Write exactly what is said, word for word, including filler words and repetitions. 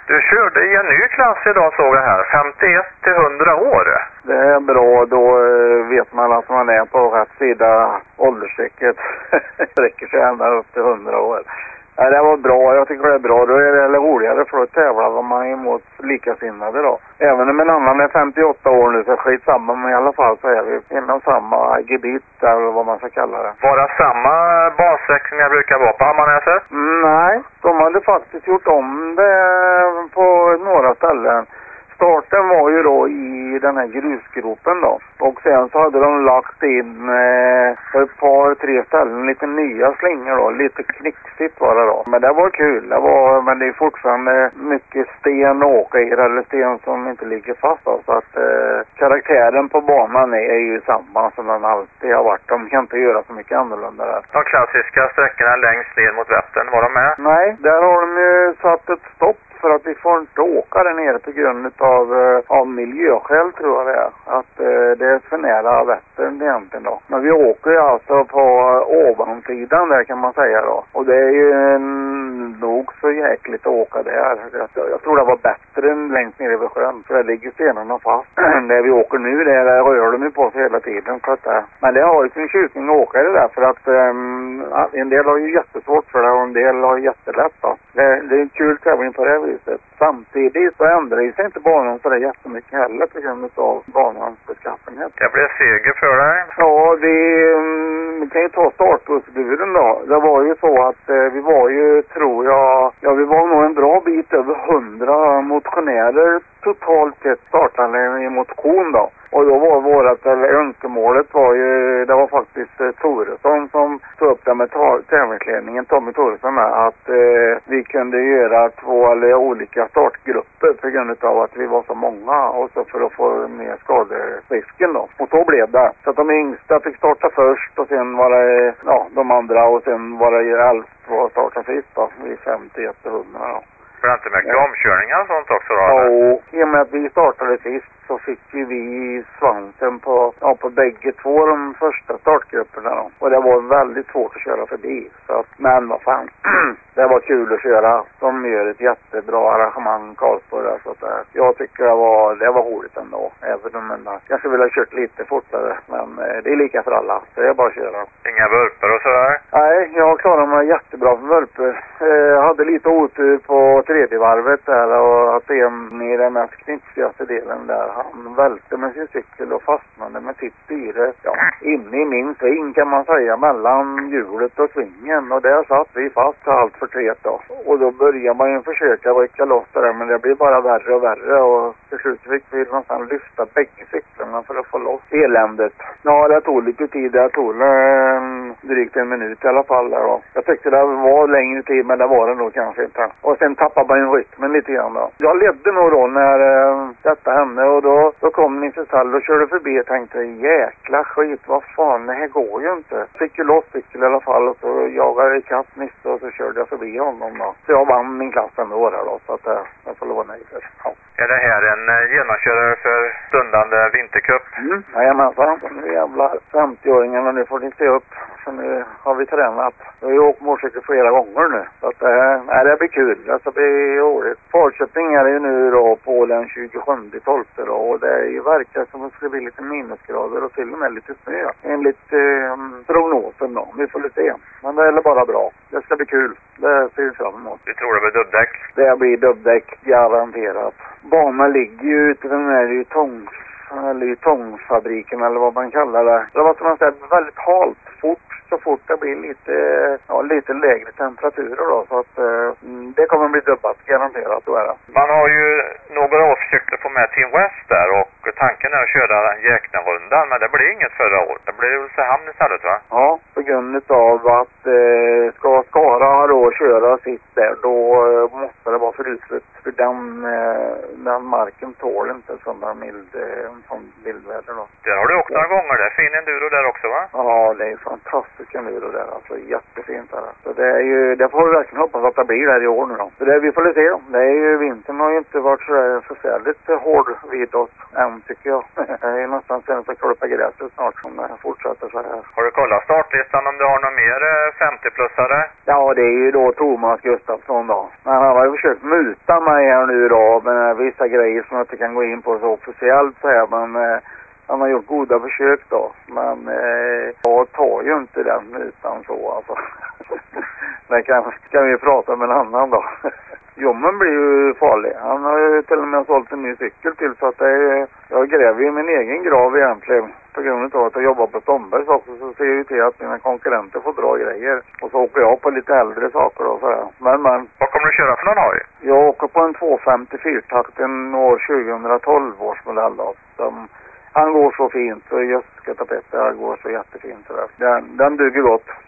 Du körde i en ny klass idag såg jag här, femtioett till hundra år. Det är bra, då vet man att man är på rätt sida åldersstrecket. Det räcker sig ända upp till hundra år. Ja, det var bra, jag tycker det är bra. Då är det roligare för att tävla om man är emot likasinnade då. Även om en annan är femtioåtta år nu så skit samma, men i alla fall så är vi inom samma gebit eller vad man ska kalla det. Bara samma bansträckningar brukar vara på Ammarnäset? Mm, nej, de hade faktiskt gjort om det på några ställen. Starten var ju då i den här grusgropen då. Och sen så hade de lagt in eh, på ett par, tre ställen lite nya slingor då. Lite knixigt var det då. Men det var kul. Det var, men det är fortfarande mycket sten att åka i. Eller sten som inte ligger fast då. Så att eh, karaktären på banan är ju samma som den alltid har varit. De kan inte göra så mycket annorlunda där. De klassiska sträckorna längst ner mot Vättern, var de med? Nej, där har de ju satt ett stopp. För att vi får inte åka där nere på grund av, av miljöskäl tror jag det är. Att eh, det är för nära Vättern egentligen då. Men vi åker ju alltså på ovansidan där kan man säga då. Och det är ju en, nog så jäkligt att åka där. Jag, jag tror det var bättre än längst nere vid sjön. För där ligger stenarna fast. Där vi åker nu, där, där rör de ju på sig hela tiden. Så att, äh, men det har ju sin tjusning att åka det där. För att äh, en del har ju jättesvårt för det och en del har jättelätt då. Det, det är en kul tävling på det viset. Samtidigt så ändrar sig inte banan så det är jättemycket heller på grund av banans beskaffenhet. Det blev seger för dig. Ja, vi, vi kan ju ta startproceduren då. Det var ju så att eh, vi var ju, tror jag, ja vi var nog en bra bit över hundra motionärer totalt sett startade i motion då. Och då var vårat, eller önskemålet var ju, det var faktiskt eh, Toresson som tog upp det med tävlingsledningen, Tommy Toresson med, att eh, vi kunde göra två eller olika startgrupper på grund av att vi var så många och så för att få ner skaderisken då. Och så blev det. Så att de yngsta fick starta först och sen var det, ja, de andra och sen var det äldst att starta sist då, vid femtioett till hundra då. För det är inte mycket ja. omkörningar och sånt också då? Ja, i och med att vi startade sist så fick ju vi svansen på, ja, på bägge två de första startgrupperna då. Och det var väldigt svårt att köra förbi. Så att, men vad fan, det var kul att köra. De gör ett jättebra arrangemang, Karlsborg. Så att, äh, jag tycker det var, det var roligt ändå. Även om man kanske ville ha kört lite fortare. Men äh, det är lika för alla, så det är bara att köra. Inga vurper och sådär? Nej, jag klarade mig jättebra för vurper. Jag äh, hade lite otur på tredje varvet där och att det är den mest knitsigaste delen där. Han välte med sin cykel och fastnade med sitt styre, ja, inne i min sving kan man säga, mellan hjulet och svingen. Och där satt vi fast allt för tret då. Och då börjar man ju försöka rycka loss det, men det blir bara värre och värre. Och till slut fick vi nästan lyfta bägge cyklarna för att få loss eländet. Ja, det tog lite tid. Det tog eh, drygt en minut i alla fall där då. Jag tyckte det var längre tid, men det var det nog kanske inte. Och sen tappade man ju rytmen lite grann då. Jag ledde nog då när eh, detta hände och då, då kom Nisse Sall och körde förbi och tänkte jäkla skit, vad fan, det här går ju inte. Fick ju loss cykel i alla fall och så jagade jag ikapp Nisse och så körde jag förbi honom då. Så jag vann min klass ändå där då, så att eh, jag får lova nöjd. Ja. Är det här en eh, genomkörare för stundande vintercup? Mm, jajamensan. Nu jävla femtio-åringarna, nu får ni se upp. Så nu har vi tränat. Jag har ju åkt motorcykel flera gånger nu. Så att äh, det blir kul. Det ska bli roligt. Falköping är det ju nu då på den tjugosjunde tolfte då. Och det är ju verkar som att det ska bli lite minusgrader och till och med lite snö. Enligt eh, prognosen då. Vi får lite se. Men det är bara bra. Det ska bli kul. Det ser vi fram emot. Du tror det blir dubbdäck? Det blir dubbdäck, garanterat. Banan ligger ju ute den här i tång, eller tångfabriken eller vad man kallar det. Det var som man säger väldigt halt, fort, så fort det blir lite, ja, lite lägre temperaturer då. Så att eh, det kommer bli dubbat, garanterat, då är det. Man har ju några år försökt att få med Team West där och tanken är att köra en Jäknarundan, men det blir inget förra året. Det blir Ulricehamn istället, va? Ja, på grund av att eh, ska Skara då köra sitt där, då eh, måste det vara förutsett. För den, eh, den marken tål inte sådana mild, eh, sån bildväder då. Där har du åkt några gånger, det är fin enduro där också, va? Ja, det är fantastisk enduro där, alltså jättefint där. Så det är ju, det får vi verkligen hoppas att det blir där i år nu då. Så det vi får se, det är ju, vintern har ju inte varit så förfärligt hård vid oss än, tycker jag. Det är nästan sen att klippa gräset snart som det fortsätter så här. Har du kollat startlistan om du har någon mer femtio-plussare? Ja, det är ju då Thomas Gustafsson då. Men han har ju försökt muta mig här nu då med vissa grejer som jag inte kan gå in på så officiellt så här, men eh, han har gjort goda försök då. Men eh, jag tar ju inte den mutan så alltså. Det kan, kan vi prata med en annan då. Jommen blir ju farlig. Han har ju till och med sålt en ny cykel till så att det är, jag gräver ju min egen grav egentligen. På grund av att jag jobbar på Stombergs också så ser jag ju till att mina konkurrenter får dra grejer. Och så åker jag på lite äldre saker och sådär. Men men. Vad kommer du köra för någon hoj? Jag åker på en två femtiofyra-takt, en år tjugohundratolv års modell då. Som, han går så fint och just ska ta bättre, han går så jättefint sådär. Den, den duger gott.